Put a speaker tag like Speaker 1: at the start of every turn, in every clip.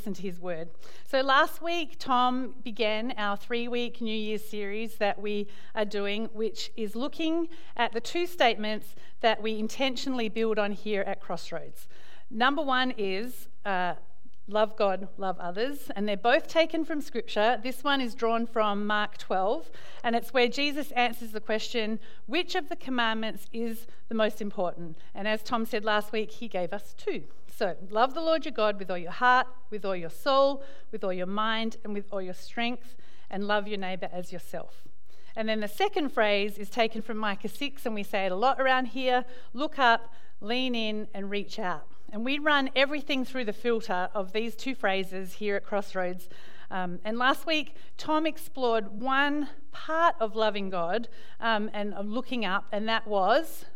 Speaker 1: listen to his word. So last week, Tom began our 3-week New Year's series that we are doing, which is looking at the 2 statements that we intentionally build on here at Crossroads. Number 1 is love God, love others, and they're both taken from Scripture. This one is drawn from Mark 12, and it's where Jesus answers the question, which of the commandments is the most important? And as Tom said last week, he gave us 2. So, love the Lord your God with all your heart, with all your soul, with all your mind, and with all your strength, and love your neighbour as yourself. And then the second phrase is taken from Micah 6, and we say it a lot around here, look up, lean in, and reach out. And we run everything through the filter of these 2 phrases here at Crossroads. And last week, Tom explored one part of loving God and of looking up, and that was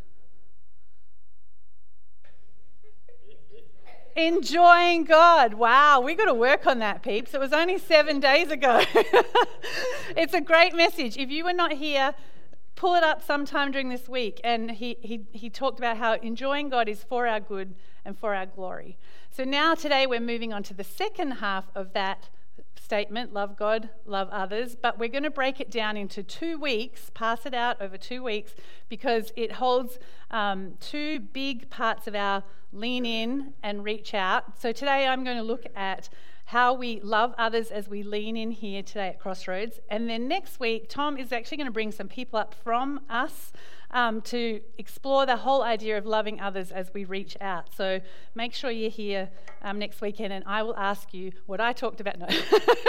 Speaker 1: enjoying God. Wow, we got to work on that, peeps. It was only 7 days ago. It's a great message. If you were not here, pull it up sometime during this week. And he talked about how enjoying God is for our good and for our glory. So now today we're moving on to the second half of that statement, love God, love others, but we're going to break it down into 2 weeks, pass it out over 2 weeks, because it holds 2 big parts of our lean in and reach out. So today I'm going to look at how we love others as we lean in here today at Crossroads. And then next week, Tom is actually going to bring some people up from us to explore the whole idea of loving others as we reach out. So make sure you're here next weekend, and I will ask you what I talked about. No.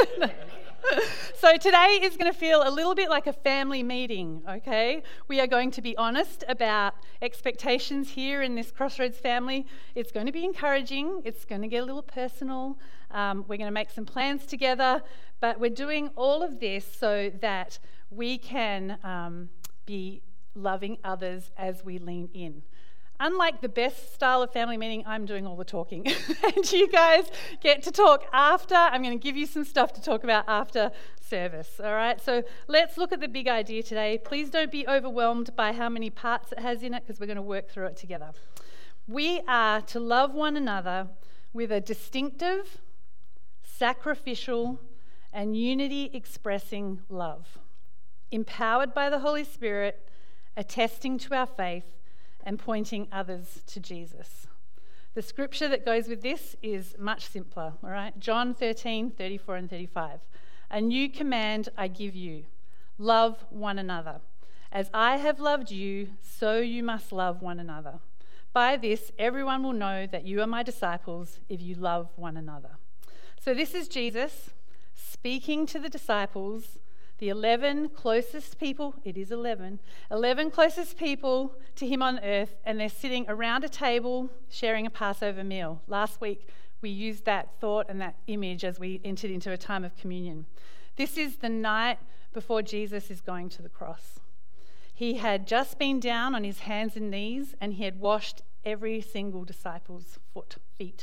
Speaker 1: So today is going to feel a little bit like a family meeting, okay? We are going to be honest about expectations here in this Crossroads family. It's going to be encouraging. It's going to get a little personal. We're going to make some plans together, but we're doing all of this so that we can be loving others as we lean in. Unlike the best style of family meeting, I'm doing all the talking. And you guys get to talk after. I'm going to give you some stuff to talk about after service, all right? So let's look at the big idea today. Please don't be overwhelmed by how many parts it has in it, because we're going to work through it together. We are to love one another with a distinctive, sacrificial, and unity-expressing love, empowered by the Holy Spirit, attesting to our faith, and pointing others to Jesus. The scripture that goes with this is much simpler, all right? John 13, 34 and 35. A new command I give you, love one another. As I have loved you, so you must love one another. By this, everyone will know that you are my disciples if you love one another. So this is Jesus speaking to the disciples, the 11 closest people, it is 11 closest people to him on earth, and they're sitting around a table sharing a Passover meal. Last week, we used that thought and that image as we entered into a time of communion. This is the night before Jesus is going to the cross. He had just been down on his hands and knees, and he had washed every single disciple's feet.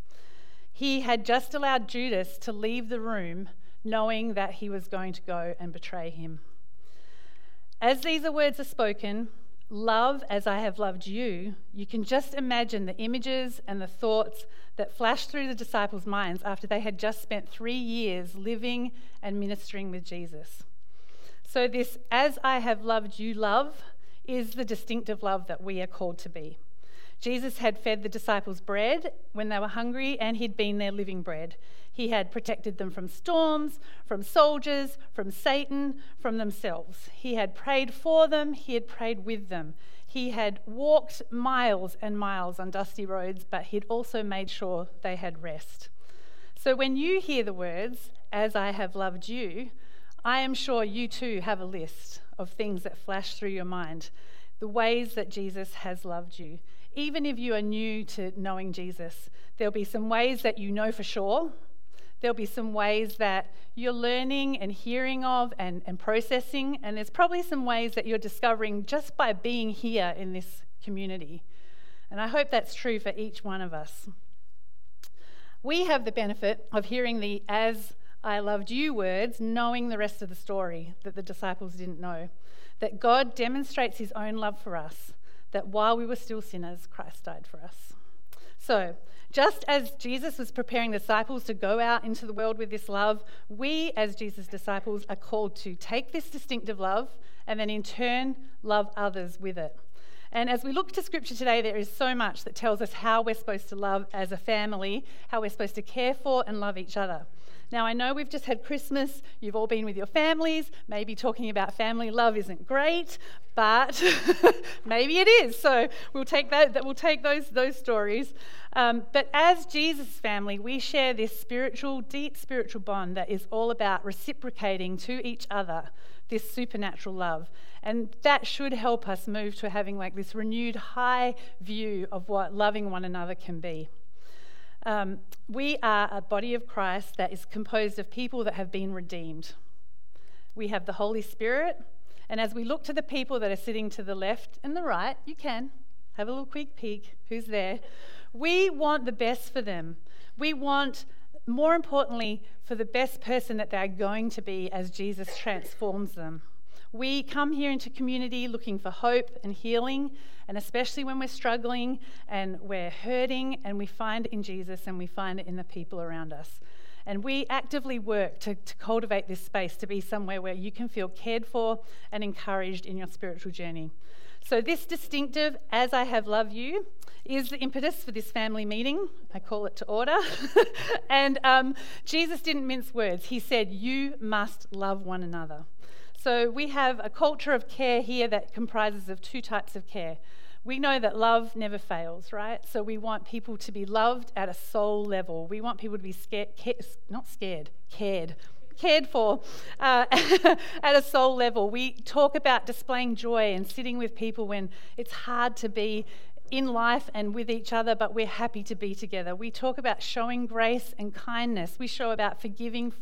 Speaker 1: He had just allowed Judas to leave the room, knowing that he was going to go and betray him. As these words are spoken, love as I have loved you, you can just imagine the images and the thoughts that flashed through the disciples' minds after they had just spent 3 years living and ministering with Jesus. So this as I have loved you love is the distinctive love that we are called to be. Jesus had fed the disciples bread when they were hungry, and he'd been their living bread. He had protected them from storms, from soldiers, from Satan, from themselves. He had prayed for them. He had prayed with them. He had walked miles and miles on dusty roads, but he'd also made sure they had rest. So when you hear the words, as I have loved you, I am sure you too have a list of things that flash through your mind, the ways that Jesus has loved you. Even if you are new to knowing Jesus, there'll be some ways that you know for sure. There'll be some ways that you're learning and hearing of and processing, and there's probably some ways that you're discovering just by being here in this community. And I hope that's true for each one of us. We have the benefit of hearing the as I loved you words, knowing the rest of the story that the disciples didn't know, that God demonstrates his own love for us, that while we were still sinners, Christ died for us. So, Just as Jesus was preparing the disciples to go out into the world with this love, we as Jesus' disciples are called to take this distinctive love and then in turn love others with it. And as we look to Scripture today, there is so much that tells us how we're supposed to love as a family, how we're supposed to care for and love each other. Now, I know we've just had Christmas, you've all been with your families, maybe talking about family love isn't great, but maybe it is. So we'll take those stories. But as Jesus' family, we share this deep spiritual bond that is all about reciprocating to each other this supernatural love. And that should help us move to having like this renewed high view of what loving one another can be. We are a body of Christ that is composed of people that have been redeemed. We have the Holy Spirit, and as we look to the people that are sitting to the left and the right, you can have a little quick peek who's there. We want the best for them. We want, more importantly, for the best person that they're going to be as Jesus transforms them. We come here into community looking for hope and healing, and especially when we're struggling and we're hurting, and we find it in Jesus and we find it in the people around us. And we actively work to cultivate this space to be somewhere where you can feel cared for and encouraged in your spiritual journey. So this distinctive, as I have loved you, is the impetus for this family meeting. I call it to order. And Jesus didn't mince words. He said, you must love one another. So we have a culture of care here that comprises of two types of care. We know that love never fails, right? So we want people to be loved at a soul level. We want people to be cared for at a soul level. We talk about displaying joy and sitting with people when it's hard to be in life and with each other, but we're happy to be together. We talk about showing grace and kindness. We talk about forgiving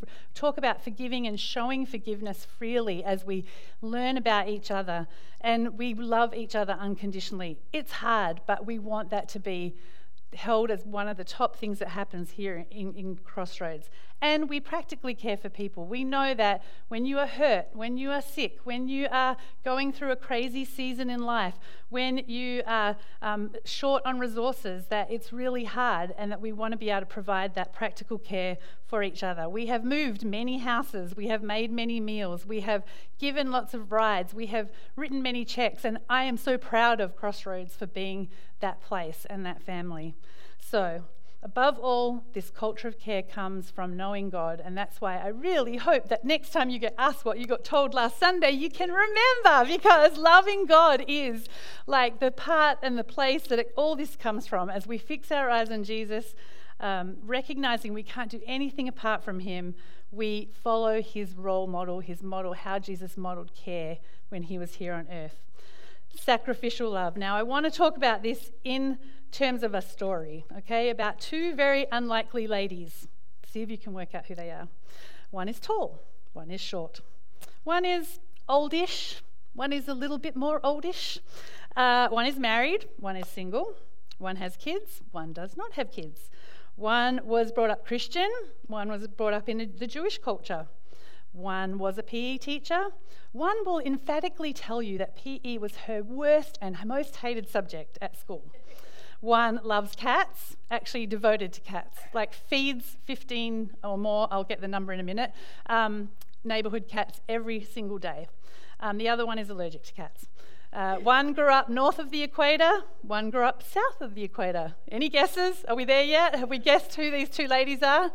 Speaker 1: and showing forgiveness freely as we learn about each other, and we love each other unconditionally. It's hard, but we want that to be held as one of the top things that happens here in Crossroads. And we practically care for people. We know that when you are hurt, when you are sick, when you are going through a crazy season in life, when you are short on resources, that it's really hard, and that we want to be able to provide that practical care for each other. We have moved many houses, we have made many meals, we have given lots of rides, we have written many checks, and I am so proud of Crossroads for being that place and that family. So, above all, this culture of care comes from knowing God, and that's why I really hope that next time you get asked what you got told last Sunday, you can remember, because loving God is like the part and the place that all this comes from as we fix our eyes on Jesus, recognizing we can't do anything apart from him. We follow his role model, how Jesus modeled care when he was here on earth. Sacrificial love. Now, I want to talk about this in terms of a story, okay, about two very unlikely ladies. See if you can work out who they are. One is tall, one is short. One is oldish, one is a little bit more oldish. One is married, one is single. One has kids, one does not have kids. One was brought up Christian, one was brought up in the Jewish culture. One was a PE teacher. One will emphatically tell you that PE was her worst and most hated subject at school. One loves cats, actually devoted to cats, like feeds 15 or more, I'll get the number in a minute, neighbourhood cats every single day. The other one is allergic to cats. One grew up north of the equator, one grew up south of the equator. Any guesses? Are we there yet? Have we guessed who these two ladies are?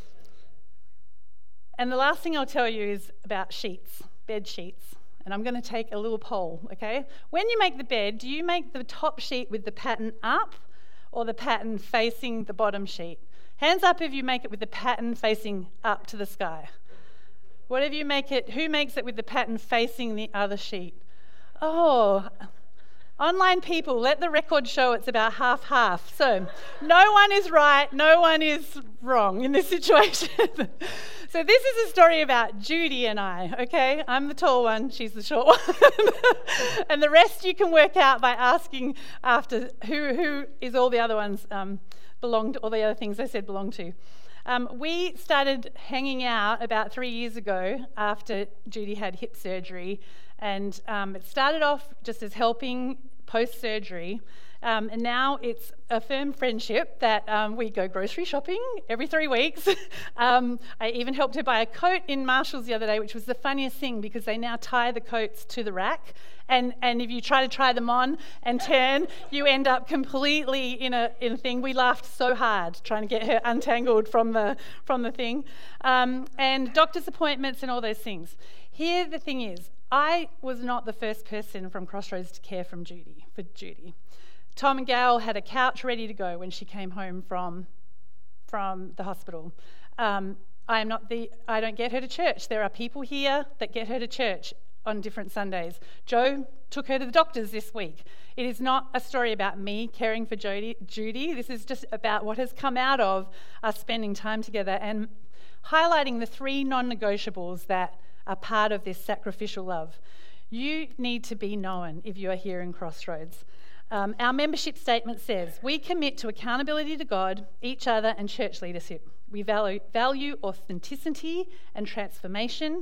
Speaker 1: And the last thing I'll tell you is about sheets, bed sheets. And I'm going to take a little poll, okay? When you make the bed, do you make the top sheet with the pattern up or the pattern facing the bottom sheet? Hands up if you make it with the pattern facing up to the sky. Whatever you make it, who makes it with the pattern facing the other sheet? Oh, online people, let the record show it's about half-half. So no one is right, no one is wrong in this situation. So this is a story about Judy and I, okay? I'm the tall one, she's the short one. And the rest you can work out by asking after who is all the other ones belong to, all the other things I said belong to. We started hanging out about 3 years ago after Judy had hip surgery, and it started off just as helping post-surgery, and now it's a firm friendship that we go grocery shopping every 3 weeks. I even helped her buy a coat in Marshalls the other day, which was the funniest thing because they now tie the coats to the rack, and if you try them on and turn, you end up completely in a thing. We laughed so hard trying to get her untangled from the thing, and doctor's appointments and all those things. Here the thing is, I was not the first person from Crossroads to care for Judy. Tom and Gail had a couch ready to go when she came home from the hospital. I don't get her to church. There are people here that get her to church on different Sundays. Joe took her to the doctors this week. It is not a story about me caring for Judy. This is just about what has come out of us spending time together and highlighting the 3 non-negotiables that are part of this sacrificial love. You need to be known if you are here in Crossroads. Our membership statement says, we commit to accountability to God, each other, and church leadership. We value authenticity and transformation.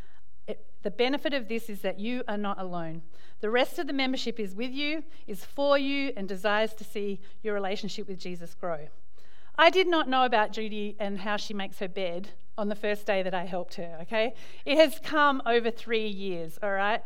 Speaker 1: The benefit of this is that you are not alone. The rest of the membership is with you, is for you, and desires to see your relationship with Jesus grow. I did not know about Judy and how she makes her bed on the first day that I helped her, okay? It has come over 3 years, all right?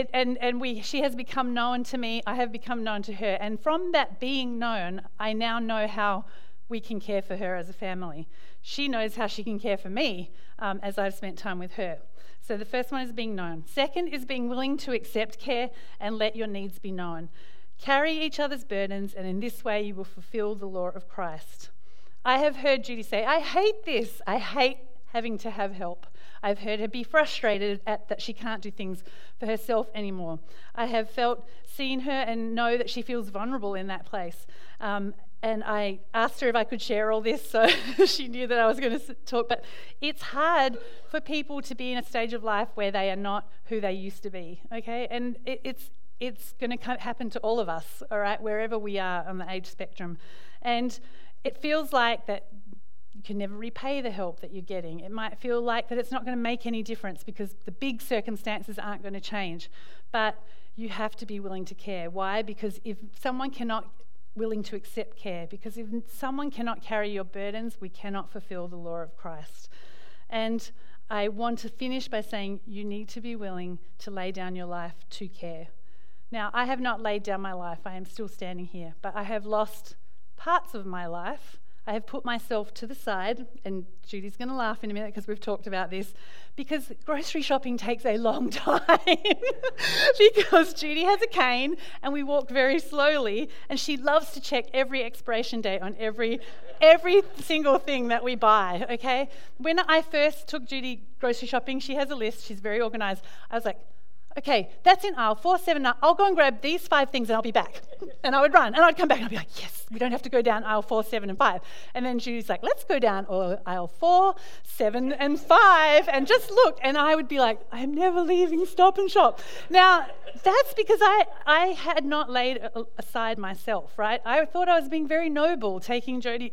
Speaker 1: She has become known to me, I have become known to her, and from that being known, I now know how we can care for her as a family. She knows how she can care for me as I've spent time with her. So the first one is being known. Second is being willing to accept care and let your needs be known. Carry each other's burdens, and in this way you will fulfill the law of Christ. I have heard Judy say, I hate this. I hate having to have help. I've heard her be frustrated at that she can't do things for herself anymore. I have seen her and know that she feels vulnerable in that place. And I asked her if I could share all this, so she knew that I was going to talk. But it's hard for people to be in a stage of life where they are not who they used to be, okay? And it's going to happen to all of us, all right, wherever we are on the age spectrum. And it feels like that you can never repay the help that you're getting. It might feel like that it's not going to make any difference because the big circumstances aren't going to change. But you have to be willing to care. Why? Because if someone cannot willing to accept care, because if someone cannot carry your burdens, we cannot fulfill the law of Christ. And I want to finish by saying you need to be willing to lay down your life to care. Now, I have not laid down my life. I am still standing here, but I have lost parts of my life. I have put myself to the side, and Judy's going to laugh in a minute because we've talked about this, because grocery shopping takes a long time because Judy has a cane and we walk very slowly, and she loves to check every expiration date on every single thing that we buy, okay? When I first took Judy grocery shopping, she has a list, she's very organised. I was like, okay, that's in aisle 4, 7, I'll go and grab these 5 things and I'll be back. And I would run and I'd come back and I'd be like, yes, we don't have to go down aisle 4, 7 and 5. And then Judy's like, let's go down aisle 4, 7 and 5 and just look. And I would be like, I'm never leaving Stop and Shop. Now, that's because I had not laid aside myself, right? I thought I was being very noble taking Judy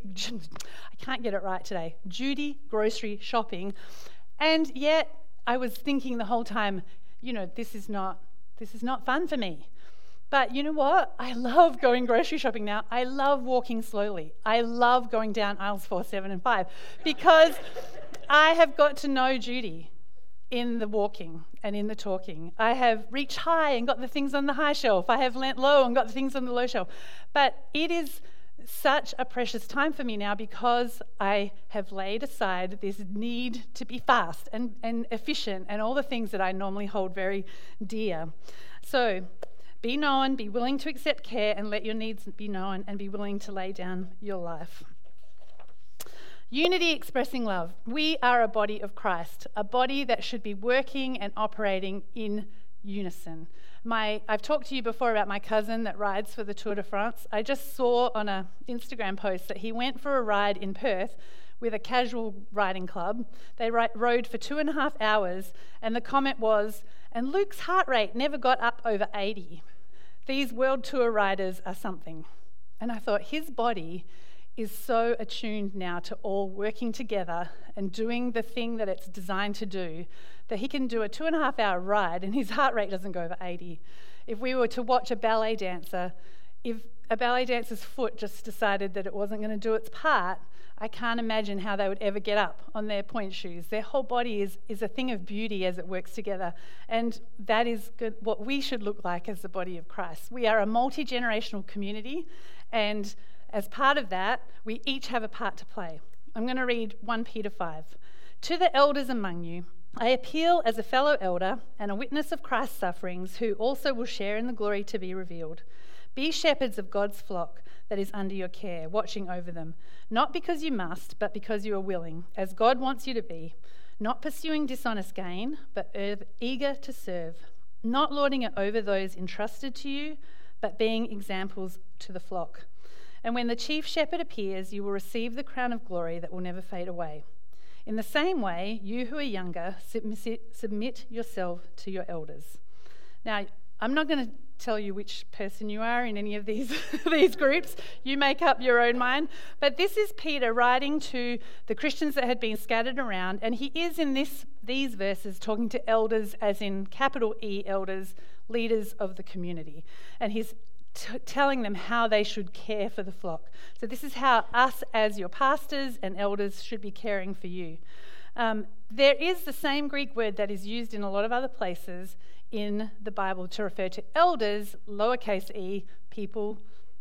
Speaker 1: grocery shopping. And yet I was thinking the whole time, this is not fun for me. But you know what? I love going grocery shopping now. I love walking slowly. I love going down aisles 4, 7, and 5 because I have got to know Judy in the walking and in the talking. I have reached high and got the things on the high shelf. I have leant low and got the things on the low shelf. But it is such a precious time for me now because I have laid aside this need to be fast and efficient and all the things that I normally hold very dear. So be known, be willing to accept care and let your needs be known, and be willing to lay down your life. Unity expressing love. We are a body of Christ, a body that should be working and operating in unison. I've talked to you before about my cousin that rides for the Tour de France. I just saw on an Instagram post that he went for a ride in Perth with a casual riding club. They rode for 2.5 hours, and the comment was, and Luke's heart rate never got up over 80. These world tour riders are something. And I thought, his body is so attuned now to all working together and doing the thing that it's designed to do, that he can do a 2.5-hour ride and his heart rate doesn't go over 80. If we were to watch a ballet dancer, if a ballet dancer's foot just decided that it wasn't going to do its part, I can't imagine how they would ever get up on their point shoes. Their whole body is a thing of beauty as it works together. And that is what we should look like as the body of Christ. We are a multi-generational community, and as part of that, we each have a part to play. I'm going to read 1 Peter 5. To the elders among you, I appeal as a fellow elder and a witness of Christ's sufferings, who also will share in the glory to be revealed. Be shepherds of God's flock that is under your care, watching over them, not because you must, but because you are willing, as God wants you to be, not pursuing dishonest gain, but eager to serve, not lording it over those entrusted to you, but being examples to the flock. And when the chief shepherd appears, you will receive the crown of glory that will never fade away. In the same way, you who are younger, submit yourself to your elders. Now, I'm not going to tell you which person you are in any of these groups. You make up your own mind. But this is Peter writing to the Christians that had been scattered around, and he is in these verses talking to elders, as in capital E elders, leaders of the community. And he's telling them how they should care for the flock. So this is how us as your pastors and elders should be caring for you. There is the same Greek word that is used in a lot of other places in the Bible to refer to elders, lowercase e, people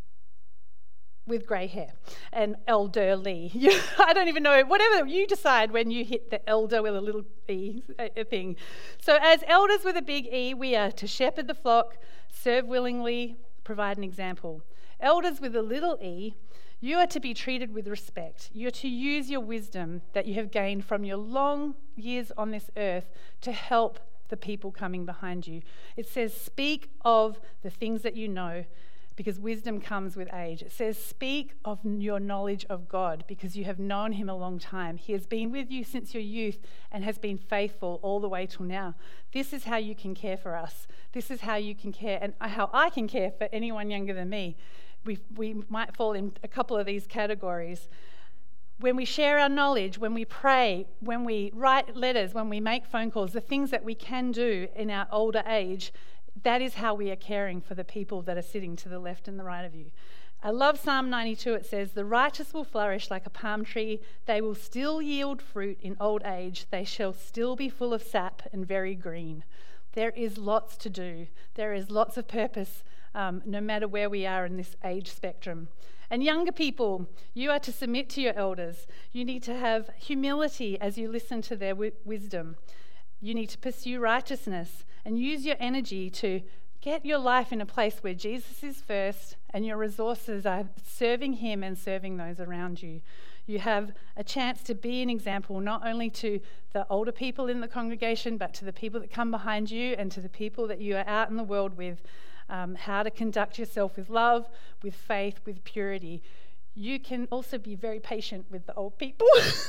Speaker 1: with grey hair, and elderly. I don't even know, whatever you decide when you hit the elder with a little e thing. So as elders with a big E, we are to shepherd the flock, serve willingly, provide an example. Elders with a little e, you are to be treated with respect. You're to use your wisdom that you have gained from your long years on this earth to help the people coming behind you. It says, speak of the things that you know, because wisdom comes with age. It says, speak of your knowledge of God, because you have known him a long time. He has been with you since your youth and has been faithful all the way till now. This is how you can care for us. This is how you can care, and how I can care for anyone younger than me. We might fall in a couple of these categories. When we share our knowledge, when we pray, when we write letters, when we make phone calls, the things that we can do in our older age, that is how we are caring for the people that are sitting to the left and the right of you. I love Psalm 92. It says, the righteous will flourish like a palm tree. They will still yield fruit in old age. They shall still be full of sap and very green. There is lots to do. There is lots of purpose, no matter where we are in this age spectrum. And younger people, you are to submit to your elders. You need to have humility as you listen to their wisdom. You need to pursue righteousness and use your energy to get your life in a place where Jesus is first and your resources are serving him and serving those around you. You have a chance to be an example not only to the older people in the congregation, but to the people that come behind you and to the people that you are out in the world with, how to conduct yourself with love, with faith, with purity. You can also be very patient with the old people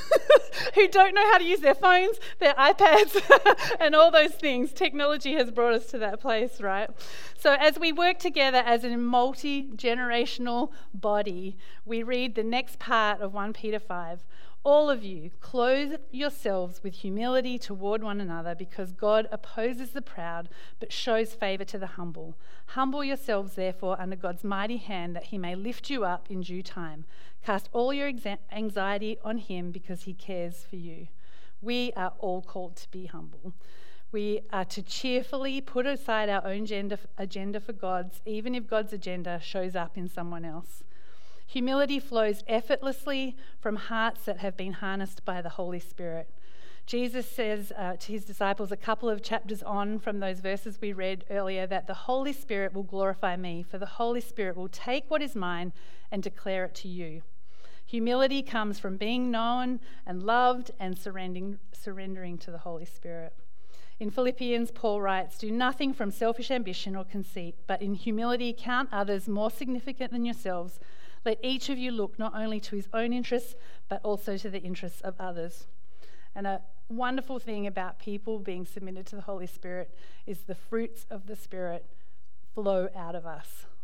Speaker 1: who don't know how to use their phones, their iPads, and all those things. Technology has brought us to that place, right? So as we work together as a multi-generational body, we read the next part of 1 Peter 5. All of you, clothe yourselves with humility toward one another, because God opposes the proud but shows favour to the humble. Humble yourselves, therefore, under God's mighty hand, that he may lift you up in due time. Cast all your anxiety on him, because he cares for you. We are all called to be humble. We are to cheerfully put aside our own agenda for God's, even if God's agenda shows up in someone else. Humility flows effortlessly from hearts that have been harnessed by the Holy Spirit. Jesus says to his disciples a couple of chapters on from those verses we read earlier that the Holy Spirit will glorify me, for the Holy Spirit will take what is mine and declare it to you. Humility comes from being known and loved and surrendering to the Holy Spirit. In Philippians, Paul writes, do nothing from selfish ambition or conceit, but in humility count others more significant than yourselves. Let each of you look not only to his own interests, but also to the interests of others. And a wonderful thing about people being submitted to the Holy Spirit is the fruits of the Spirit flow out of us.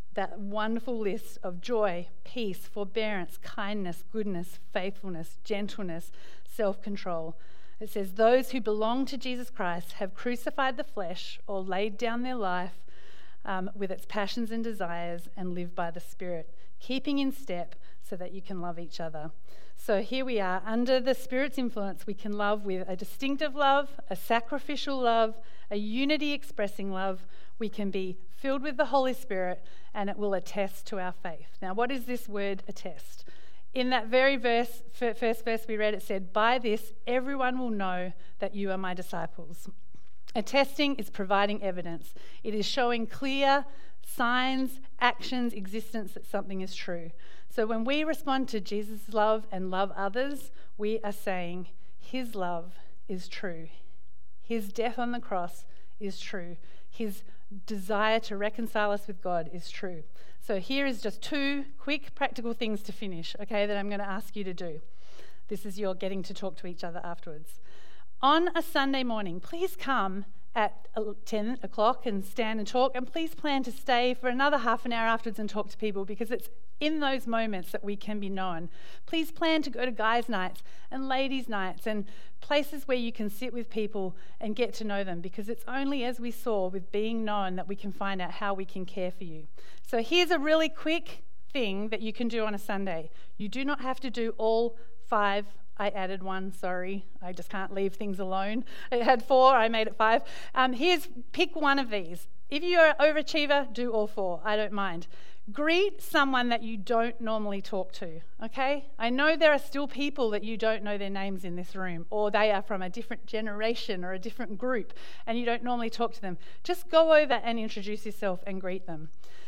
Speaker 1: that wonderful list of joy, peace, forbearance, kindness, goodness, faithfulness, gentleness, self-control. It says, those who belong to Jesus Christ have crucified the flesh or laid down their life with its passions and desires and live by the Spirit, keeping in step so that you can love each other. So here we are, under the Spirit's influence, we can love with a distinctive love, a sacrificial love, a unity-expressing love. We can be filled with the Holy Spirit, and it will attest to our faith. Now, what is this word attest? In that very first verse we read, it said, by this everyone will know that you are my disciples. Attesting is providing evidence. It is showing clear signs, actions, existence that something is true. So when we respond to Jesus' love and love others, we are saying his love is true. His death on the cross is true. His desire to reconcile us with God is true. So here is just 2 quick practical things to finish, okay, that I'm going to ask you to do. This is your getting to talk to each other afterwards. On a Sunday morning, please come at 10 o'clock and stand and talk, and please plan to stay for another half an hour afterwards and talk to people, because it's in those moments that we can be known. Please plan to go to guys' nights and ladies' nights and places where you can sit with people and get to know them, because it's only as we saw with being known that we can find out how we can care for you. So here's a really quick thing that you can do on a Sunday. You do not have to do all 5. I added 1, sorry. I just can't leave things alone. It had 4, I made it 5. Pick one of these. If you're an overachiever, do all 4. I don't mind. Greet someone that you don't normally talk to, okay? I know there are still people that you don't know their names in this room, or they are from a different generation or a different group, and you don't normally talk to them. Just go over and introduce yourself and greet them.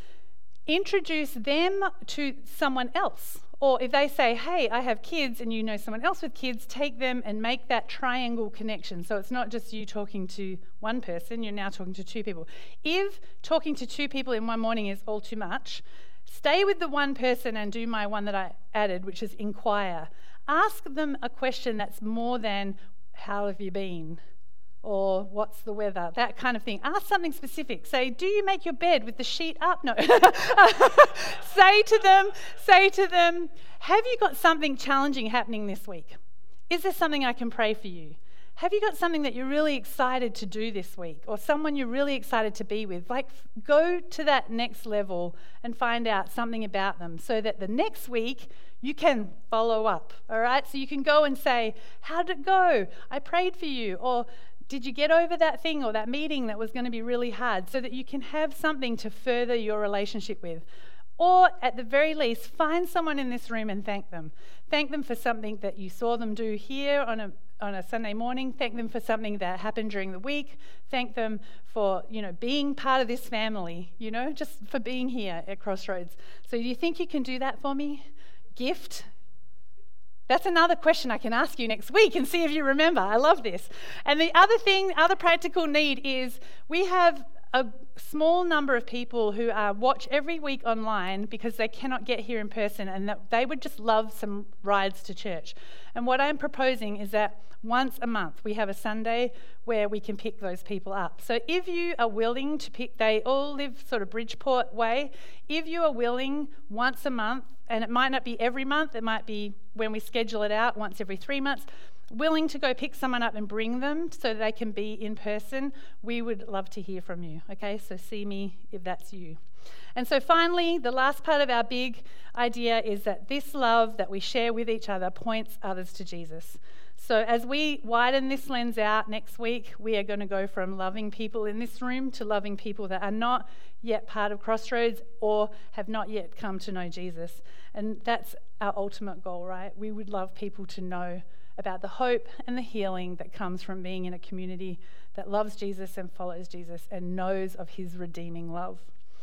Speaker 1: Introduce them to someone else. Or if they say, hey, I have kids, and you know someone else with kids, take them and make that triangle connection. So it's not just you talking to one person, you're now talking to 2 people. If talking to 2 people in one morning is all too much, stay with the one person and do my one that I added, which is inquire. Ask them a question that's more than, how have you been? Or what's the weather? That kind of thing. Ask something specific. Say, do you make your bed with the sheet up? No. Say to them, have you got something challenging happening this week? Is there something I can pray for you? Have you got something that you're really excited to do this week, or someone you're really excited to be with? Like, go to that next level and find out something about them, so that the next week you can follow up, all right? So you can go and say, how did it go? I prayed for you. Or did you get over that thing or that meeting that was going to be really hard, so that you can have something to further your relationship with. Or at the very least, find someone in this room and thank them. Thank them for something that you saw them do here on a Sunday morning. Thank them for something that happened during the week. Thank them for, being part of this family, just for being here at Crossroads. So do you think you can do that for me? Gift? That's another question I can ask you next week and see if you remember. I love this. And the other practical need is, we have a small number of people who watch every week online because they cannot get here in person, and that they would just love some rides to church. And what I'm proposing is that once a month we have a Sunday where we can pick those people up. So if you are willing to pick, they all live sort of Bridgeport way, if you are willing once a month, and it might not be every month, it might be when we schedule it out once every 3 months, willing to go pick someone up and bring them so that they can be in person, we would love to hear from you, okay? So see me if that's you. And so finally, the last part of our big idea is that this love that we share with each other points others to Jesus. So as we widen this lens out next week, we are going to go from loving people in this room to loving people that are not yet part of Crossroads or have not yet come to know Jesus. And that's our ultimate goal, right? We would love people to know about the hope and the healing that comes from being in a community that loves Jesus and follows Jesus and knows of his redeeming love.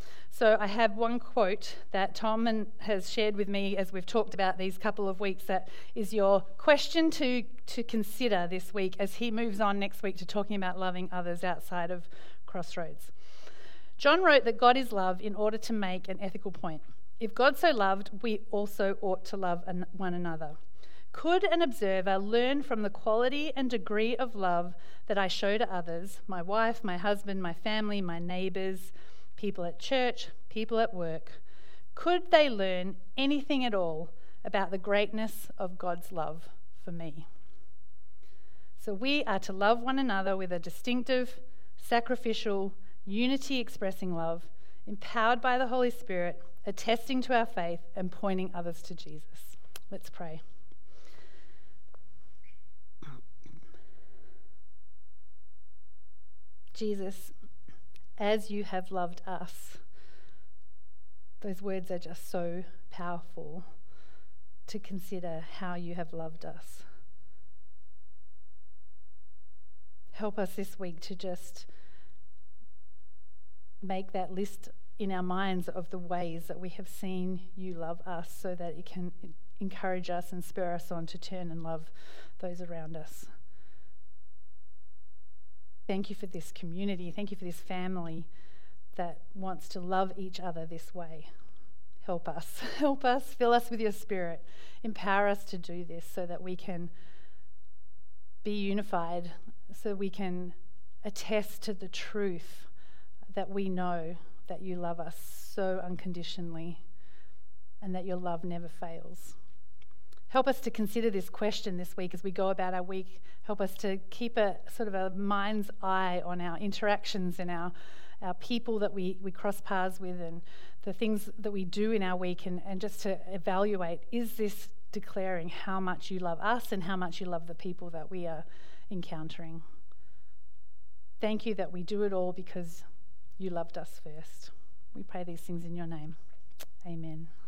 Speaker 1: So I have one quote that Tom has shared with me as we've talked about these couple of weeks, that is your question to consider this week as he moves on next week to talking about loving others outside of Crossroads. John wrote that God is love in order to make an ethical point. If God so loved, we also ought to love one another. Could an observer learn from the quality and degree of love that I show to others, my wife, my husband, my family, my neighbours, people at church, people at work, could they learn anything at all about the greatness of God's love for me? So we are to love one another with a distinctive, sacrificial, unity-expressing love, empowered by the Holy Spirit, attesting to our faith and pointing others to Jesus. Let's pray. Jesus, as you have loved us, those words are just so powerful to consider how you have loved us. Help us this week to just make that list in our minds of the ways that we have seen you love us, so that it can encourage us and spur us on to turn and love those around us. Thank you for this community. Thank you for this family that wants to love each other this way. Help us. Help us. Fill us with your Spirit. Empower us to do this so that we can be unified, so we can attest to the truth that we know that you love us so unconditionally and that your love never fails. Help us to consider this question this week as we go about our week. Help us to keep a sort of a mind's eye on our interactions and our people that we cross paths with, and the things that we do in our week, and just to evaluate, is this declaring how much you love us and how much you love the people that we are encountering? Thank you that we do it all because you loved us first. We pray these things in your name. Amen.